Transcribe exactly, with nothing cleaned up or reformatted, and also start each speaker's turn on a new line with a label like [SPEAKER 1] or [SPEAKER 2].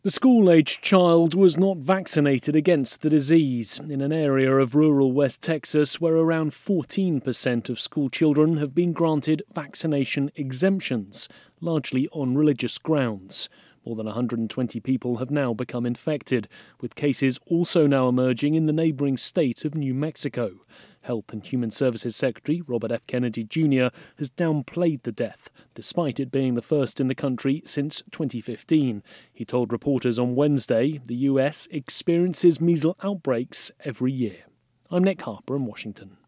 [SPEAKER 1] The school-aged child was not vaccinated against the disease in an area of rural West Texas where around fourteen percent of school children have been granted vaccination exemptions, largely on religious grounds. More than one hundred twenty people have now become infected, with cases also now emerging in the neighbouring state of New Mexico. Health and Human Services Secretary Robert F. Kennedy Junior has downplayed the death, despite it being the first in the country since twenty fifteen. He told reporters on Wednesday the U S experiences measles outbreaks every year. I'm Nick Harper in Washington.